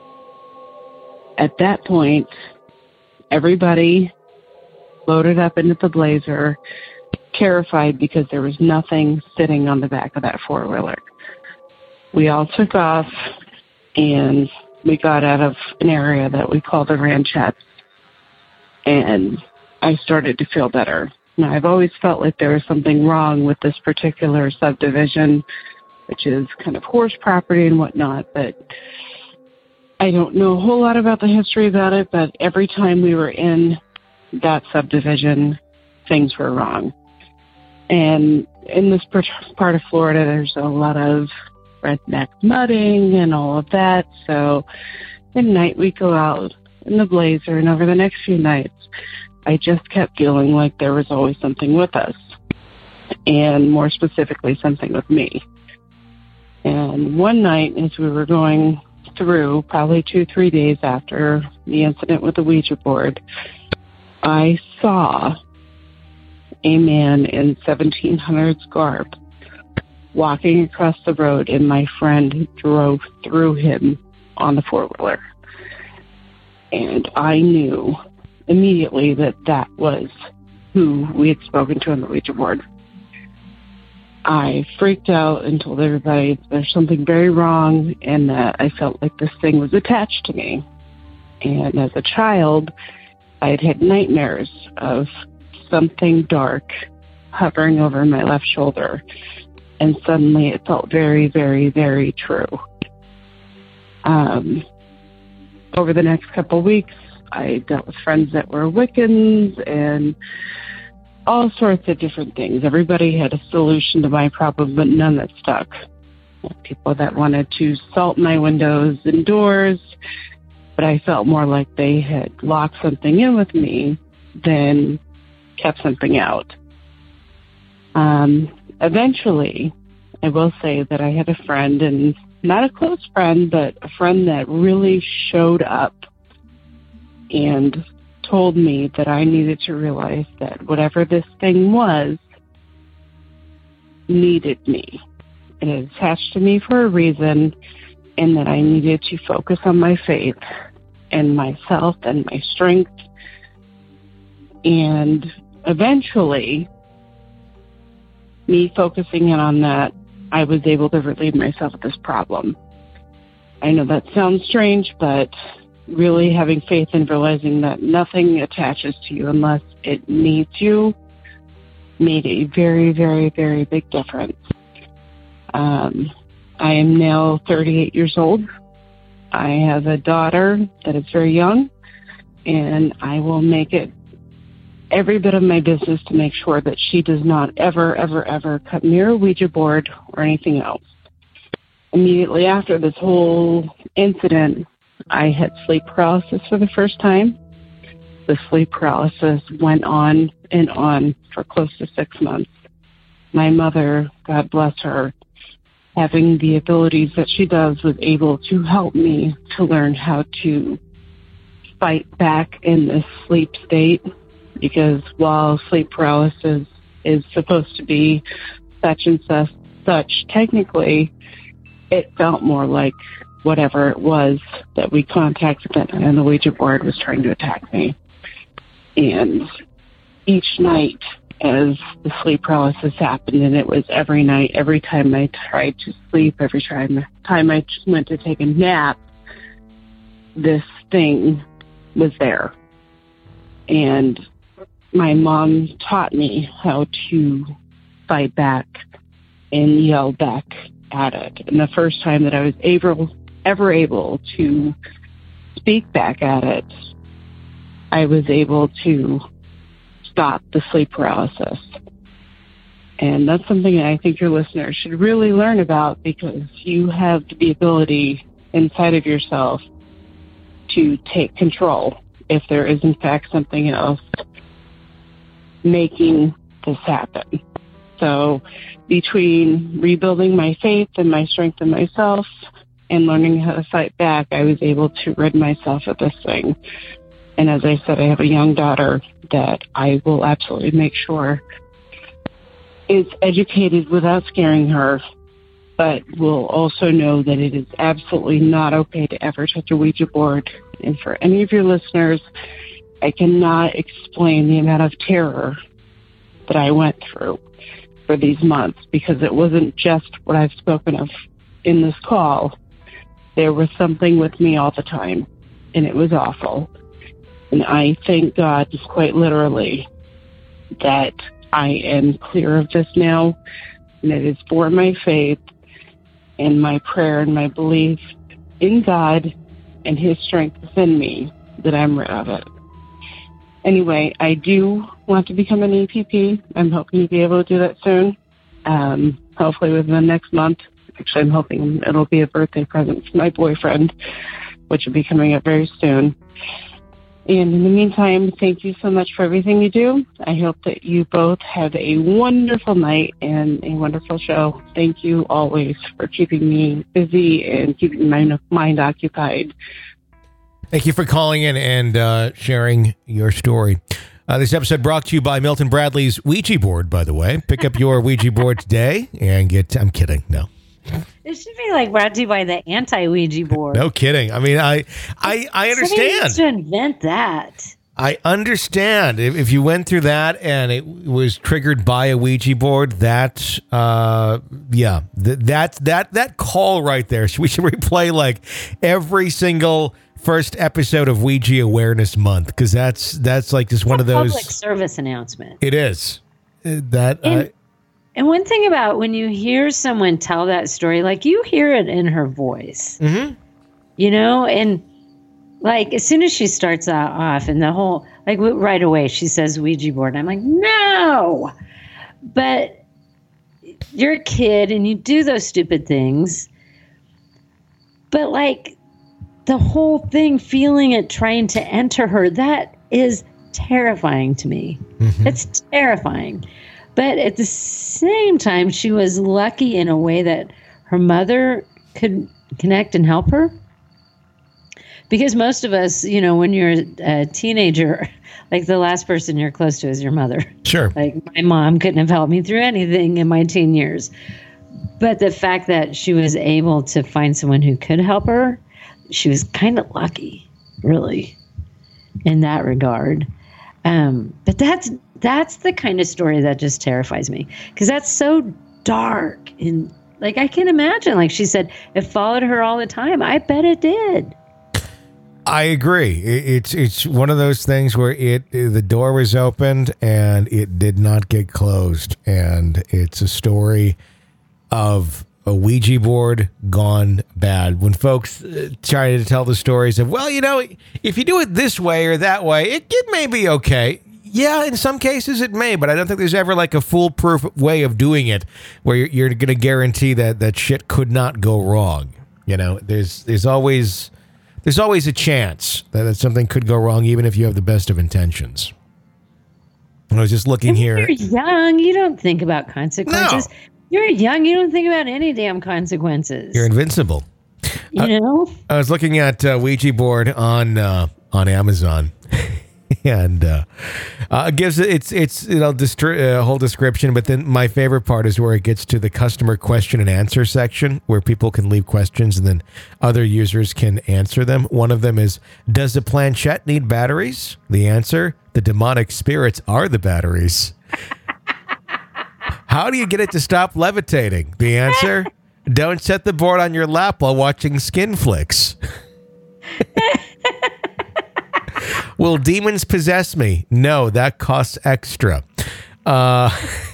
At that point, everybody loaded up into the Blazer, terrified because there was nothing sitting on the back of that four-wheeler. We all took off, and we got out of an area that we call the ranchettes, and I started to feel better. Now, I've always felt like there was something wrong with this particular subdivision, which is kind of horse property and whatnot, but I don't know a whole lot about the history about it, but every time we were in that subdivision, things were wrong. And in this part of Florida, there's a lot of redneck mudding and all of that. So at night we go out in the Blazer, and over the next few nights, I just kept feeling like there was always something with us, and more specifically, something with me. And one night, as we were going through, probably two, three days after the incident with the Ouija board, I saw a man in seventeen hundreds garb walking across the road, and my friend drove through him on the four-wheeler. And I knew immediately that that was who we had spoken to on the Ouija board. I freaked out and told everybody there's something very wrong, and that I felt like this thing was attached to me. And as a child, I had had nightmares of something dark hovering over my left shoulder. And suddenly it felt very, very, very true. Um, over the next couple of weeks, I dealt with friends that were Wiccans and all sorts of different things. Everybody had a solution to my problem, but none that stuck. People that wanted to salt my windows and doors, but I felt more like they had locked something in with me than kept something out. Um, eventually, I will say that I had a friend, and not a close friend, but a friend that really showed up and told me that I needed to realize that whatever this thing was needed me. It had attached to me for a reason, and that I needed to focus on my faith and myself and my strength. And eventually, me focusing in on that, I was able to relieve myself of this problem. I know that sounds strange, but really having faith and realizing that nothing attaches to you unless it needs you made a very, very, very big difference. Um, I am now thirty-eight years old. I have a daughter that is very young, and I will make it every bit of my business to make sure that she does not ever, ever, ever come near a Ouija board or anything else. Immediately after this whole incident, I had sleep paralysis for the first time. The sleep paralysis went on and on for close to six months. My mother, God bless her, having the abilities that she does, was able to help me to learn how to fight back in this sleep state. Because while sleep paralysis is supposed to be such and such, such technically, it felt more like whatever it was that we contacted and the Ouija board was trying to attack me. And each night as the sleep paralysis happened, and it was every night, every time I tried to sleep, every time, time I went to take a nap, this thing was there. And my mom taught me how to fight back and yell back at it. And the first time that I was able, ever able to speak back at it, I was able to stop the sleep paralysis. And that's something that I think your listeners should really learn about, because you have the ability inside of yourself to take control if there is in fact something else making this happen. So between rebuilding my faith and my strength in myself and learning how to fight back, I was able to rid myself of this thing. And as I said, I have a young daughter that I will absolutely make sure is educated without scaring her, but will also know that it is absolutely not okay to ever touch a Ouija board. And for any of your listeners, I cannot explain the amount of terror that I went through for these months, because it wasn't just what I've spoken of in this call. There was something with me all the time, and it was awful. And I thank God, just quite literally, that I am clear of this now, and it is for my faith and my prayer and my belief in God and His strength within me that I'm rid of it. Anyway, I do want to become an E P P. I'm hoping to be able to do that soon, um, hopefully within the next month. Actually, I'm hoping it'll be a birthday present for my boyfriend, which will be coming up very soon. And in the meantime, thank you so much for everything you do. I hope that you both have a wonderful night and a wonderful show. Thank you always for keeping me busy and keeping my mind occupied. Thank you for calling in and uh, sharing your story. Uh, this episode brought to you by Milton Bradley's Ouija board, by the way. Pick up your Ouija board today and get... I'm kidding. No. It should be like brought to you by the anti-Ouija board. No kidding. I mean, I I, I understand. Somebody needs to invent that. I understand. If, if you went through that and it was triggered by a Ouija board, that, uh, yeah, th- that, that, that call right there, we should replay like every single first episode of Ouija Awareness Month, because that's, that's like just one of those. Public service announcement. It is. that. And, uh, and one thing about when you hear someone tell that story, like you hear it in her voice, mm-hmm. you know, and like as soon as she starts out off and the whole, like right away, she says Ouija board. And I'm like, no, but you're a kid and you do those stupid things. But like the whole thing, feeling it, trying to enter her, that is terrifying to me. Mm-hmm. It's terrifying. But at the same time, she was lucky in a way that her mother could connect and help her. Because most of us, you know, when you're a teenager, like the last person you're close to is your mother. Sure. Like my mom couldn't have helped me through anything in my teen years. But the fact that she was able to find someone who could help her, she was kind of lucky, really, in that regard. Um, but that's that's the kind of story that just terrifies me, because that's so dark. And like I can imagine, like she said, it followed her all the time. I bet it did. I agree. It's it's one of those things where it the door was opened and it did not get closed, and it's a story of a Ouija board gone bad. When folks try to tell the stories of, well, you know, if you do it this way or that way, it, it may be okay. Yeah, in some cases it may, but I don't think there's ever like a foolproof way of doing it where you're, you're going to guarantee that that shit could not go wrong. You know, there's there's always there's always a chance that, that something could go wrong, even if you have the best of intentions. I was just looking and here. You're young. You don't think about consequences. No. You're young. You don't think about any damn consequences. You're invincible. You know? I, I was looking at uh, Ouija board on uh, on Amazon, and uh, uh, it gives it's it's you know distri- uh, whole description. But then my favorite part is where it gets to the customer question and answer section, where people can leave questions and then other users can answer them. One of them is, does the planchette need batteries? The answer: the demonic spirits are the batteries. How do you get it to stop levitating? The answer: don't set the board on your lap while watching skin flicks. Will demons possess me? No, that costs extra. Uh,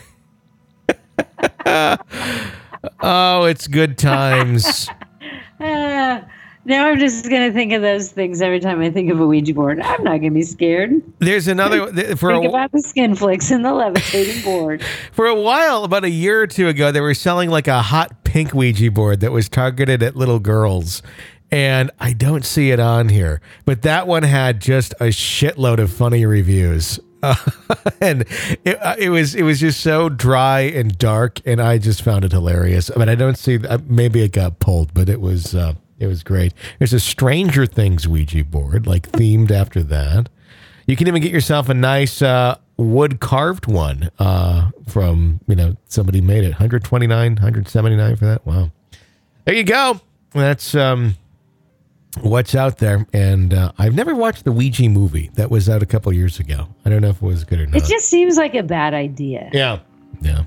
oh, it's good times. Uh, now I'm just going to think of those things every time I think of a Ouija board. I'm not going to be scared. There's another... For think a, about the skin flicks and the levitating board. For a while, about a year or two ago, they were selling like a hot pink Ouija board that was targeted at little girls. And I don't see it on here. But that one had just a shitload of funny reviews. Uh, and it, uh, it was it was just so dry and dark, and I just found it hilarious. I mean, I don't see... Uh, maybe it got pulled, but it was... Uh, It was great. There's a Stranger Things Ouija board, like themed after that. You can even get yourself a nice uh, wood carved one uh, from, you know, somebody made it. one twenty-nine dollars, one seventy-nine dollars for that. Wow. There you go. That's um, what's out there. And uh, I've never watched the Ouija movie that was out a couple years ago. I don't know if it was good or not. It just seems like a bad idea. Yeah. Yeah.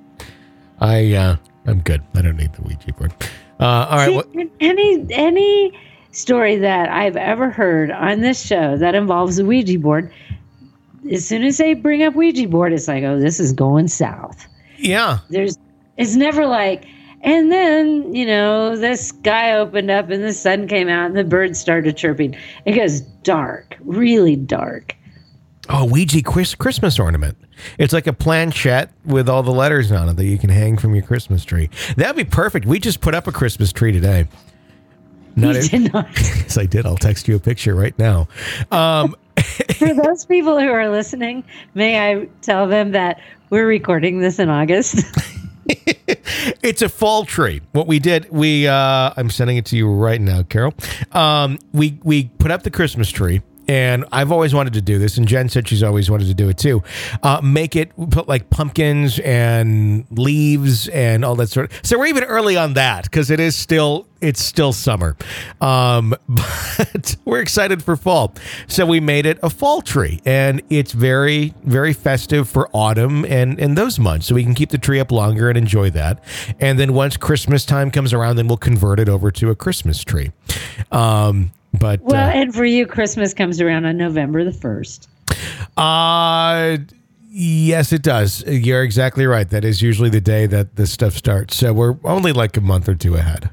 I, uh, I'm good. I don't need the Ouija board. Uh, all right. See, well, any any story that I've ever heard on this show that involves a Ouija board, as soon as they bring up Ouija board, it's like, oh, this is going south. Yeah. There's, it's never like, and then, you know, the sky opened up and the sun came out and the birds started chirping. It goes dark, really dark. Oh, Ouija Christmas ornament. It's like a planchette with all the letters on it that you can hang from your Christmas tree. That'd be perfect. We just put up a Christmas tree today. Not you did not. Yes, I did. I'll text you a picture right now. Um, For those people who are listening, may I tell them that we're recording this in August? It's a fall tree. What we did, we uh, I'm sending it to you right now, Carol. Um, we we put up the Christmas tree. And I've always wanted to do this, and Jen said she's always wanted to do it too. Uh, make it, put like pumpkins and leaves and all that sort of. So we're even early on that because it is still, it's still summer. Um, but we're excited for fall. So we made it a fall tree, and it's very, very festive for autumn and, and those months. So we can keep the tree up longer and enjoy that. And then once Christmas time comes around, then we'll convert it over to a Christmas tree. Um, But well, uh, and for you, Christmas comes around on November the first. Uh, Yes, it does. You're exactly right. That is usually the day that this stuff starts. So we're only like a month or two ahead.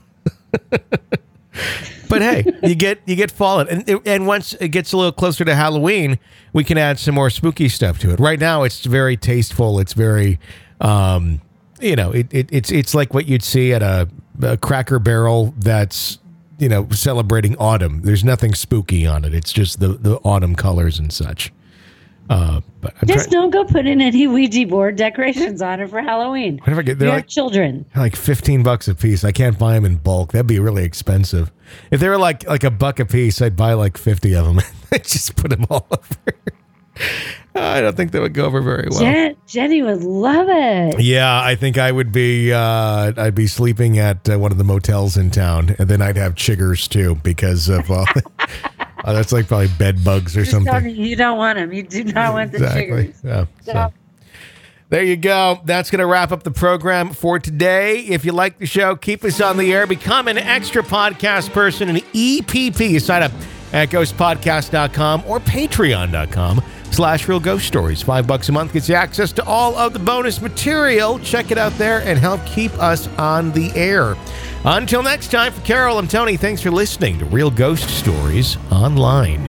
But hey, you get you get fall, and and once it gets a little closer to Halloween, we can add some more spooky stuff to it. Right now, it's very tasteful. It's very, um, you know, it, it it's it's like what you'd see at a, a Cracker Barrel that's, you know, celebrating autumn. There's nothing spooky on it. It's just the the autumn colors and such. Uh, but I'm Just try- don't go putting any Ouija board decorations on it for Halloween. What if I get, they're Your like, children. like fifteen bucks a piece. I can't buy them in bulk. That'd be really expensive. If they were like like a buck a piece, I'd buy like fifty of them. and just put them all over. I don't think that would go over very well. Jen- Jenny would love it. Yeah, I think I would be. Uh, I'd be sleeping at uh, one of the motels in town, and then I'd have chiggers too because of. Uh, uh, that's like probably bed bugs or Just something. don't- you don't want them. You do not want the Exactly. chiggers. Yeah. So- So. There you go. That's going to wrap up the program for today. If you like the show, keep us on the air. Become an extra podcast person, an E P P. You sign up at ghost podcast dot com or patreon dot com slash real ghost stories. Five bucks a month gets you access to all of the bonus material. Check it out there and help keep us on the air. Until next time, for Carol, I'm Tony. Thanks for listening to Real Ghost Stories Online.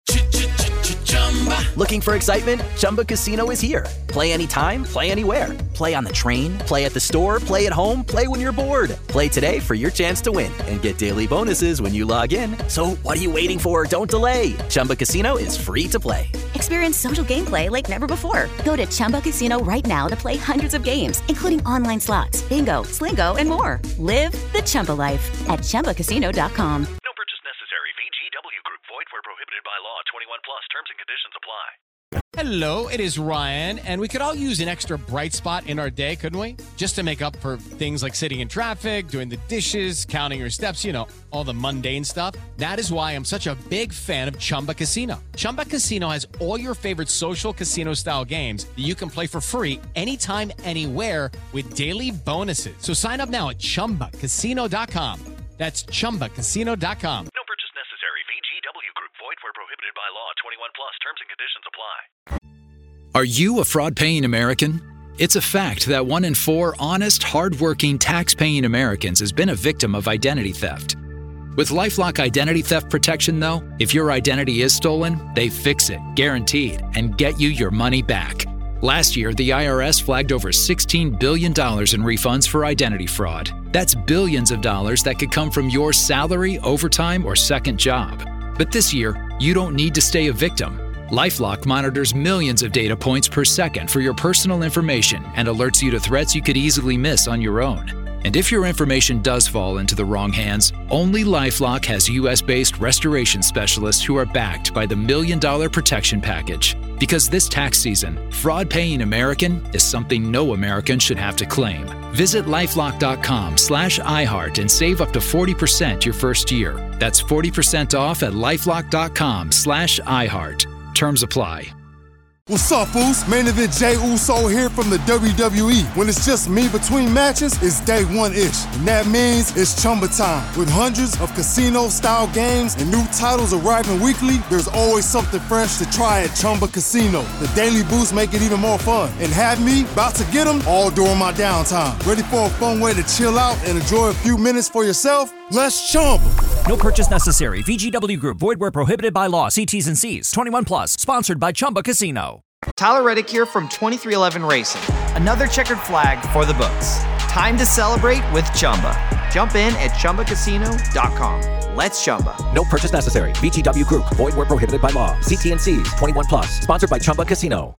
Looking for excitement? Chumba Casino is here. Play anytime, play anywhere. Play on the train, play at the store, play at home, play when you're bored. Play today for your chance to win and get daily bonuses when you log in. So what are you waiting for? Don't delay. Chumba Casino is free to play. Experience social gameplay like never before. Go to Chumba Casino right now to play hundreds of games, including online slots, bingo, Slingo, and more. Live the Chumba life at chumba casino dot com. No purchase necessary. V G W Group. Void where prohibited by law. twenty-one plus. Terms and conditions apply. Hello, it is Ryan, and we could all use an extra bright spot in our day, couldn't we? Just to make up for things like sitting in traffic, doing the dishes, counting your steps, you know, all the mundane stuff. That is why I'm such a big fan of Chumba Casino. Chumba Casino has all your favorite social casino-style games that you can play for free anytime, anywhere with daily bonuses. So sign up now at chumba casino dot com. That's chumba casino dot com. No purchase necessary. V G W Group. Void where prohibited by law. twenty-one plus. Terms and conditions apply. Are you a fraud-paying American? It's a fact that one in four honest, hard-working, tax-paying Americans has been a victim of identity theft. With LifeLock Identity Theft Protection, though, if your identity is stolen, they fix it, guaranteed, and get you your money back. Last year, the I R S flagged over sixteen billion dollars in refunds for identity fraud. That's billions of dollars that could come from your salary, overtime, or second job. But this year, you don't need to stay a victim. LifeLock monitors millions of data points per second for your personal information and alerts you to threats you could easily miss on your own. And if your information does fall into the wrong hands, only LifeLock has U S-based restoration specialists who are backed by the Million Dollar Protection Package. Because this tax season, fraud-paying American is something no American should have to claim. Visit LifeLock.com slash iHeart and save up to forty percent your first year. That's forty percent off at LifeLock.com slash iHeart. Terms apply. What's up, Foos? Main event Jey Uso here from the W W E. When it's just me between matches, it's day one-ish. And that means it's Chumba time. With hundreds of casino-style games and new titles arriving weekly, there's always something fresh to try at Chumba Casino. The daily boosts make it even more fun. And have me about to get them all during my downtime. Ready for a fun way to chill out and enjoy a few minutes for yourself? Let's Chumba. No purchase necessary. V G W Group. Void where prohibited by law. See T's and C's. twenty-one plus. Sponsored by Chumba Casino. Tyler Reddick here from twenty-three eleven Racing. Another checkered flag for the books. Time to celebrate with Chumba. Jump in at chumba casino dot com. Let's Chumba. No purchase necessary. V G W Group. Void where prohibited by law. See T and C's. twenty-one plus. Sponsored by Chumba Casino.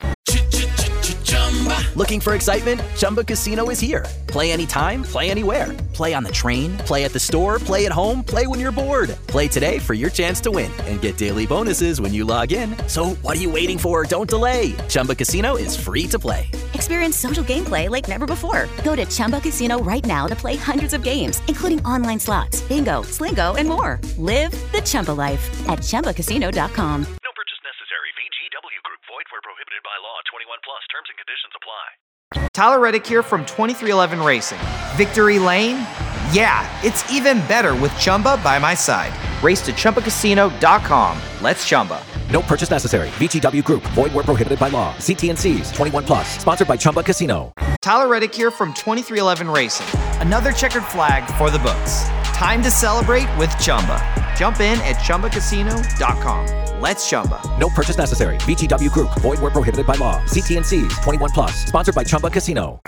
Looking for excitement? Chumba Casino is here. Play anytime, play anywhere. Play on the train, play at the store, play at home, play when you're bored. Play today for your chance to win and get daily bonuses when you log in. So what are you waiting for? Don't delay. Chumba Casino is free to play. Experience social gameplay like never before. Go to Chumba Casino right now to play hundreds of games, including online slots, bingo, Slingo, and more. Live the Chumba life at chumba casino dot com. No purchase necessary. V G W Group. Void where prohibited by law. twenty-one plus. Terms and conditions apply. Tyler Reddick here from twenty-three eleven Racing. Victory Lane? Yeah, it's even better with Chumba by my side. Race to chumba casino dot com. Let's Chumba. No purchase necessary. V G W Group. Void where prohibited by law. See T N Cs. twenty-one plus. Sponsored by Chumba Casino. Tyler Reddick here from twenty-three eleven Racing. Another checkered flag for the books. Time to celebrate with Chumba. Jump in at Chumba Casino dot com. Let's Chumba. No purchase necessary. V G W Group. Void where prohibited by law. See T N Cs. twenty-one plus. Sponsored by Chumba Casino.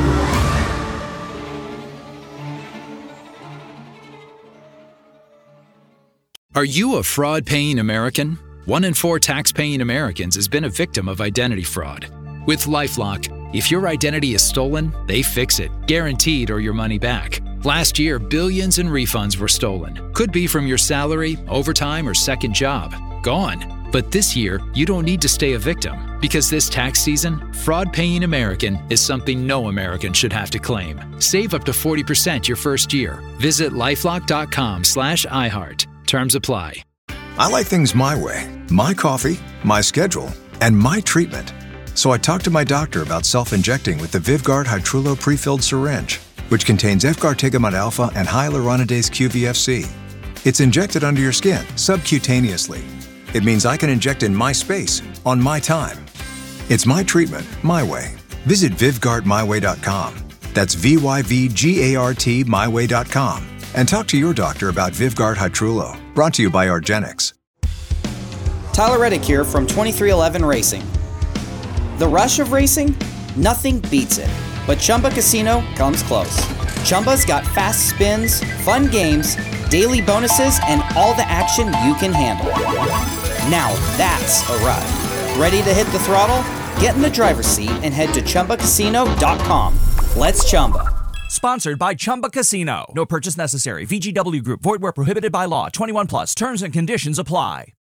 Are you a fraud-paying American? One in four tax-paying Americans has been a victim of identity fraud. With LifeLock, if your identity is stolen, they fix it, guaranteed, or your money back. Last year, billions in refunds were stolen. Could be from your salary, overtime, or second job. Gone. But this year, you don't need to stay a victim, because this tax season, fraud-paying American is something no American should have to claim. Save up to forty percent your first year. Visit lifelock.com slash iHeart. Terms apply. I like things my way. My coffee, my schedule, and my treatment. So I talked to my doctor about self-injecting with the Vyvgart Hytrulo pre-filled syringe, which contains efgartigimod alpha and hyaluronidase Q V F C. It's injected under your skin, subcutaneously. It means I can inject in my space, on my time. It's my treatment, my way. Visit Vyvgart my way dot com. That's V Y V G A R T my way dot com. And talk to your doctor about Vyvgart Hytrulo. Brought to you by argenx. Tyler Reddick here from twenty-three eleven Racing. The rush of racing? Nothing beats it. But Chumba Casino comes close. Chumba's got fast spins, fun games, daily bonuses, and all the action you can handle. Now that's a ride. Ready to hit the throttle? Get in the driver's seat and head to Chumba Casino dot com. Let's Chumba. Sponsored by Chumba Casino. No purchase necessary. V G W Group. Void where prohibited by law. twenty-one plus. Terms and conditions apply.